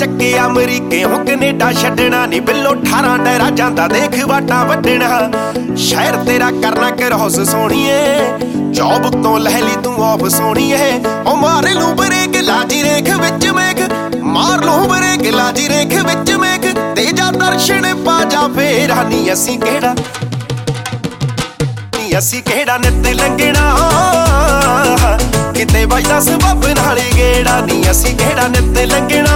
ਚੱਕਿਆ ਅਮਰੀਕਿਓਂ ਕੈਨੇਡਾ ਛੱਡਣਾ ਨੀ ਬਿੱਲੋ 18 ਡੈਰਾ ਜਾਂਦਾ ਦੇਖ ਵਾਟਾਂ ਵੱਢਣਾ। ਸ਼ਹਿਰ ਤੇਰਾ ਕਰਨਾ ਕਰੋਸ ਸੋਹਣੀਏ, ਜੌਬ ਤੋਂ ਲੈ ਲਈ ਤੂੰ ਆਫ ਸੋਹਣੀਏ। ਉਹ ਮਾਰ ਲੂ ਬਰੇਕ ਲਾਜੀ ਰੇਖ ਵਿੱਚ ਮੇਖ, ਮਾਰ ਲੂ ਬਰੇਕ ਲਾਜੀ ਰੇਖ ਵਿੱਚ ਮੇਖ। ਤੇ ਜਾ ਦਰਸ਼ਨ ਪਾ ਜਾ ਫੇਰ ਨੀ ਅਸੀਂ ਕਿਹੜਾ ਨਿੱਤ ਲੰਘਣਾ ਕਿਤੇ ਵੱਜਦਾ ਸਬੱਬ ਨਾਲ ਗੇੜਾ ਨੀ। ਅਸੀਂ ਕਿਹੜਾ ਨਿੱਤ ਲੰਘਣਾ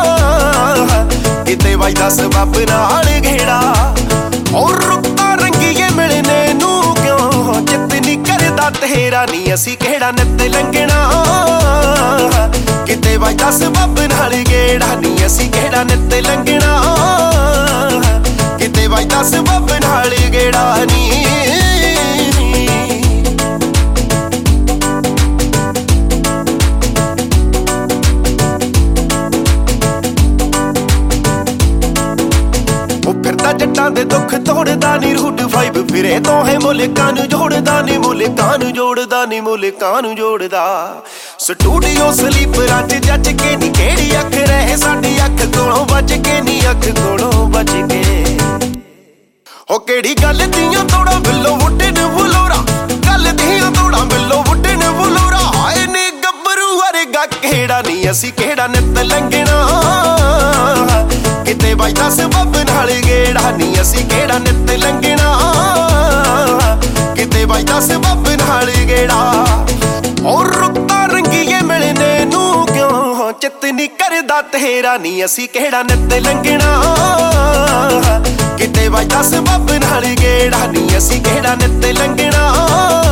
ਕਿਤੇ ਵੱਜਦਾ ਸਬੱਬ ਨਾਲ ਗੇੜਾ। ਔਰ ਰੁੱਤਾਂ ਰੰਗੀਏ ਮਿਲਣੇ ਨੂੰ ਕਿਉਂ ਚਿੱਤ ਨੀ ਕਰਦਾ ਤੇਰਾ ਨੀ। ਅਸੀਂ ਕਿਹੜਾ ਨਿੱਤ ਲੰਘਣਾ ਕਿਤੇ ਵੱਜਦਾ ਸਬੱਬ ਨਾਲ ਗੇੜਾ ਨੀ। ਅਸੀਂ ਕਿਹੜਾ ਨਿੱਤ ਲੰਘਣਾ ਕਿਤੇ ਵੱਜਦਾ ਸਬੱਬ ਨਾਲ ਗੇੜਾ ਨੀ। ਜੱਟਾਂ ਦੇ ਦੁੱਖ ਤੋੜਦਾ ਨੀ ਰੂਟ 5 ਫਿਰੇ ਦੋਹੇ ਮੁਲਕਾਂ ਨੂੰ ਜੋੜਦਾ ਨੀ, ਮੁਲਕਾਂ ਨੂੰ ਜੋੜਦਾ ਨੀ, ਮੁਲਕਾਂ ਨੂੰ ਜੋੜਦਾ। ਸਟੂਡੀਓ ਸਲੀਪਰਾਂ ਚ ਜੱਜ ਕੇ ਨੀ ਕਿਹੜੀ ਅੱਖ ਰਹੇ ਸਾਡੀ ਅੱਖ ਕੋਲੋਂ ਬਚ ਕੇ ਨੀ, ਅੱਖ ਕੋਲੋਂ ਬਚ ਕੇ। ਹੋ ਕਿਹੜੀ ਗੱਲ ਦੀਆਂ ਤੋੜਾਂ ਬਿੱਲੋ ਵੁੱਡਨ ਵਲੋਰਾ, ਗੱਲ ਦੀਆਂ ਤੋੜਾਂ ਬਿੱਲੋ ਵੁੱਡਨ ਵਲੋਰਾ। ਹਾਏ ਨੀ ਗੱਭਰੂ ਵਰਗਾ ਕਿਹੜਾ ਨੀ। ਅਸੀਂ ਕਿਹੜਾ ਨਿੱਤ ਲੰਘਣਾ ਕਿਤੇ ਵੱਜਦਾ ਸਬੱਬ ਨਾਲ ਗੇੜਾ ਨੀ। ਅਸੀਂ ਕਿਹੜਾ ਨਿੱਤ ਲੰਘਣਾ ਕਿਤੇ ਵੱਜਦਾ ਸਬੱਬ ਨਾਲ ਗੇੜਾ। ਔਰ ਰੁੱਤਾਂ ਰੰਗੀਏ ਮਿਲਣੇ ਨੂੰ ਕਿਉਂ ਚਿੱਤ ਨੀ ਕਰਦਾ ਤੇਰਾ ਨੀ। ਅਸੀਂ ਕਿਹੜਾ ਨਿੱਤ ਲੰਘਣਾ ਕਿਤੇ ਵੱਜਦਾ ਸਬੱਬ ਨਾਲ ਗੇੜਾ ਨੀ। ਅਸੀਂ ਕਿਹੜਾ ਨਿੱਤ ਲੰਘਣਾ